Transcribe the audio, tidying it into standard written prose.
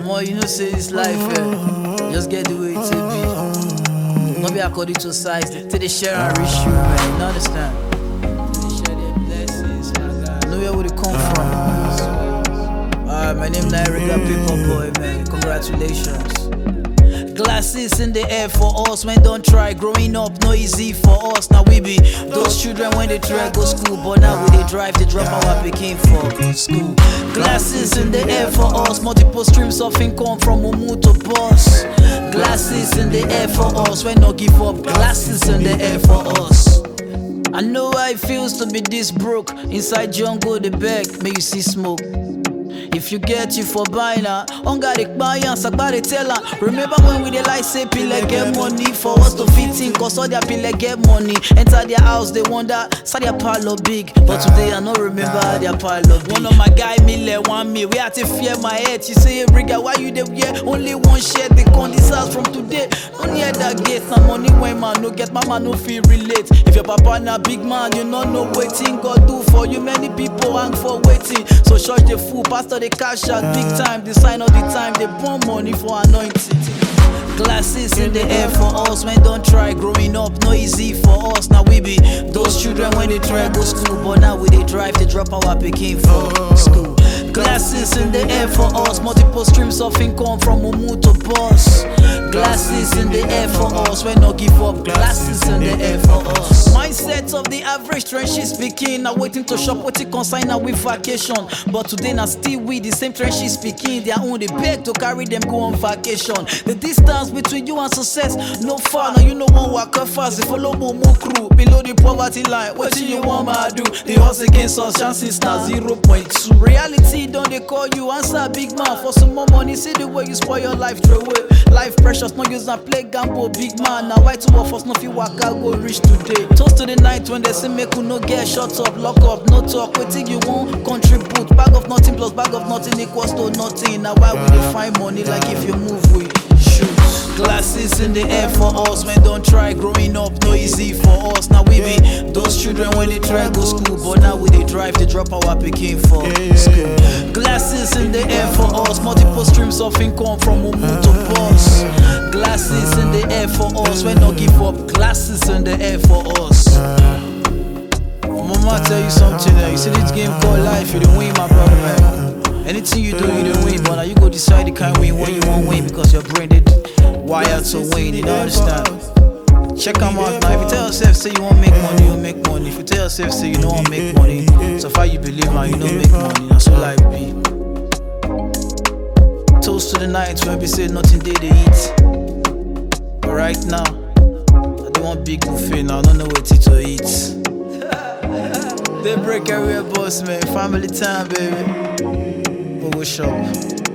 More you know say this life, just get the way it be. Not be according to size, till they share and reach you, man. You understand? Till they share their blessings, my God. Know where would it come from? My name is Nairiga Paper Boy, man. Congratulations. Glasses in the air for us, man, don't try. Growing up, no easy for us. Now we be those children when they try go school, but now when they drive, they drop our picking for school. Glasses in the air for us, multiple streams of income from Mumu to boss. Glasses in the air for us, when no give up. Glasses in the air for us. I know how it feels to be this broke. Inside jungle, the beg, may you see smoke. If you get you for buying her, hunger the buyer, sakbare tell her. Remember when we dey like say pile get money for us to fit in, cause all their pile get money. Enter their house, they wonder, say their pile up big. But today I no remember their pile up big. One of my guy Mille want me, we had to fear my head. She say, hey Brigga, why you dey wear only one shirt? They come this house from today. Don't hear that gate, na money when man no get, mama no feel relate. If your papa na big man, you no know waiting God do for you. Many people hang for waiting. So church the fool, pastor they cash out big time, they sign all the time, they burn money for anointing. Glasses in the air for us, man, don't try. Growing up, no easy for us. Now we be those children when they try go school, but now when they drive, they drop our picking for school. Glasses in the air for us, multiple streams of income from Mumu to boss. Glasses in the air for us, when no give up. Glasses in the air for us. Mindset of the average trenches speaking, now waiting to shop what it consign now with vacation. But today now still with the same trenches speaking, their own they beg to carry them go on vacation. The distance between you and success no far. Now you know one walk fast, they follow Mumu crew below the poverty line. What do you want ma do? The odds against us, chances now 0.2. Reality don't they call you answer big man for some more money. See the way you spoil your life throw away. Life precious, no use and play gamble big man. Now why two of us no fit walk out go reach today. Toast to the night when they say make you no get shut up, lock up, no talk. Waiting you won't contribute. Bag of nothing plus bag of nothing equals to nothing. Now why we dey find money like if you move we shoot. Glasses in the air for us, man, don't try. Growing up, no easy for us. Now we be those children when they try go school, but now when they drive, they drop our picking for school. Glasses in the air for us, multiple streams of income from Mumu to boss. Glasses in the air for us, when no give up. Glasses in the air for us. Mama tell you something, you see this game called life, you don't win, my brother, man. Anything you do, you don't win, but now you go decide the kind win when you won't win because your brain did wired to win, you don't understand? Check them out now. If you tell yourself say you won't make money, you'll make money. If you tell yourself say you don't want make money, so far you believe man, you don't make money. That's all life be. Toast to the night when we say nothing they eat. But right now, I don't want big buffet now, I don't know what to eat. They break everywhere, boss man. Family time, baby. Go shop.